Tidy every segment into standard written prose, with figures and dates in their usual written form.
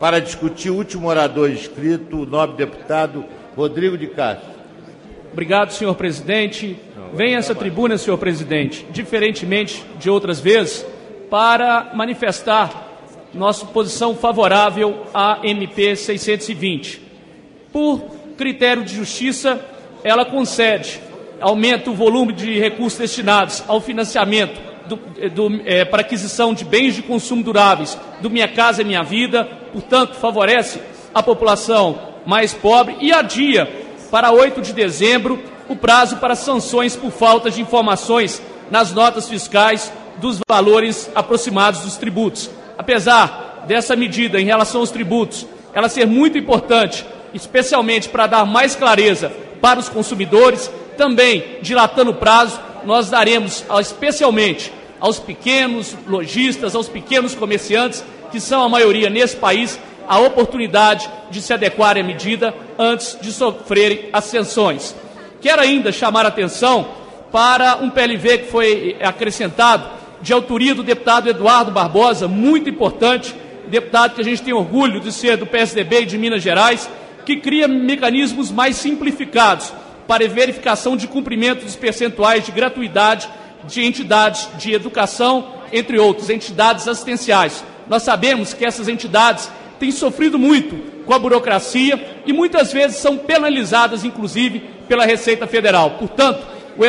Para discutir, o último orador inscrito, o nobre deputado Rodrigo de Castro. Obrigado, senhor presidente. Venho a essa tribuna, senhor presidente, diferentemente de outras vezes, para manifestar nossa posição favorável à MP 620. Por critério de justiça, ela concede, aumenta o volume de recursos destinados ao financiamento para aquisição de bens de consumo duráveis do Minha Casa Minha Vida, portanto, favorece a população mais pobre e adia para 8 de dezembro o prazo para sanções por falta de informações nas notas fiscais dos valores aproximados dos tributos. Apesar dessa medida em relação aos tributos, ela ser muito importante, especialmente para dar mais clareza para os consumidores, também dilatando o prazo, nós daremos especialmente aos pequenos lojistas, aos pequenos comerciantes, que são a maioria nesse país, a oportunidade de se adequarem à medida antes de sofrerem as sanções. Quero ainda chamar a atenção para um PLV que foi acrescentado de autoria do deputado Eduardo Barbosa, muito importante, deputado que a gente tem orgulho de ser do PSDB e de Minas Gerais, que cria mecanismos mais simplificados para a verificação de cumprimento dos percentuais de gratuidade de entidades de educação, entre outros, entidades assistenciais. Nós sabemos que essas entidades têm sofrido muito com a burocracia e muitas vezes são penalizadas, inclusive, pela Receita Federal. Portanto,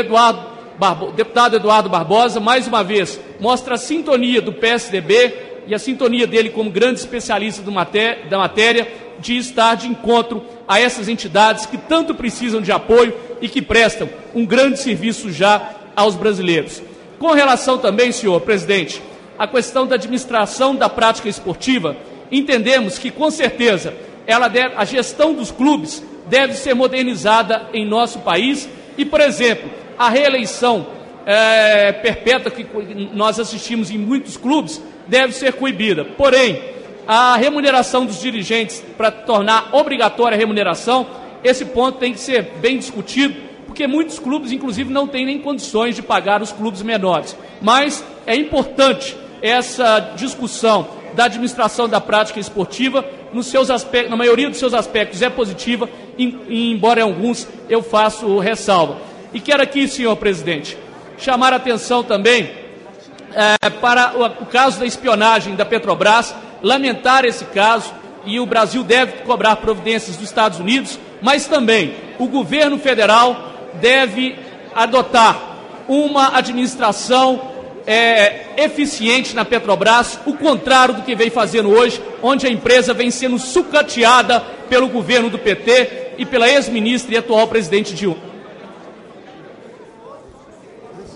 o deputado Eduardo Barbosa, mais uma vez, mostra a sintonia do PSDB e a sintonia dele como grande especialista da matéria de estar de encontro a essas entidades que tanto precisam de apoio e que prestam um grande serviço já aos brasileiros. Com relação também, senhor presidente, à questão da administração da prática esportiva, entendemos que, com certeza, a gestão dos clubes deve ser modernizada em nosso país e, por exemplo, a reeleição perpétua que nós assistimos em muitos clubes deve ser coibida. Porém, a remuneração dos dirigentes, para tornar obrigatória a remuneração, esse ponto tem que ser bem discutido, porque muitos clubes, inclusive, não têm nem condições de pagar os clubes menores. Mas é importante essa discussão da administração da prática esportiva, na maioria dos seus aspectos é positiva, embora em alguns eu faço ressalva. E quero aqui, senhor presidente, chamar a atenção também para o caso da espionagem da Petrobras, lamentar esse caso, e o Brasil deve cobrar providências dos Estados Unidos, mas também o governo federal deve adotar uma administração eficiente na Petrobras, o contrário do que vem fazendo hoje, onde a empresa vem sendo sucateada pelo governo do PT e pela ex-ministra e atual presidente Dilma.